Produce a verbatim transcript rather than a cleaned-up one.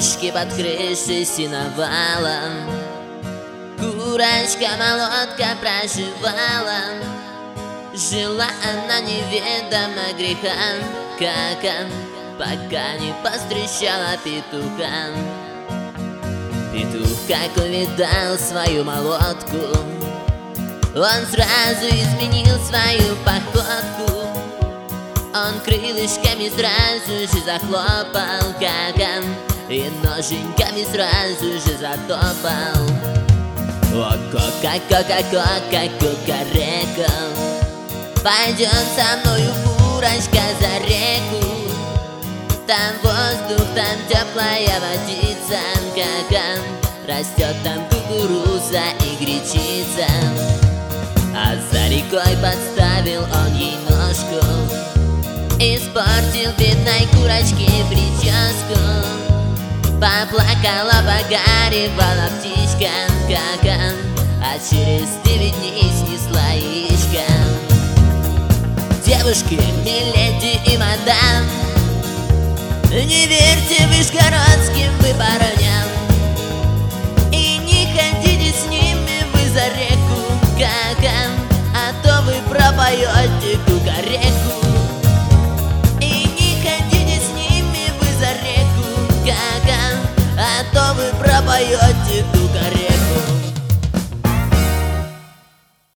девушки под крышей сеновалом. Курочка-молотка проживала. Жила она неведомо греха, как пока не пострещала петуха. Петух, как увидал свою молотку, он сразу изменил свою походку. Он крылышками сразу же захлопал, как и ноженьками сразу же затопал. О-ко-ко-ко-ко-ко-ко-ко-река, пойдем со мною, курочка, за реку. Там воздух, там теплая водица, как растет там кукуруза и гречица. А за рекой подставил он ей ножку, испортил бедной курочке прическу. Поплакала, погоревала птичка, как а через девять дней снесла яичко. Девушки, миледи и мадам, не верьте вышгородским вы парням, и не ходите с ними вы за реку, как а то вы пропоете кукареку. И не ходите с ними вы за реку, как а то вы пропоете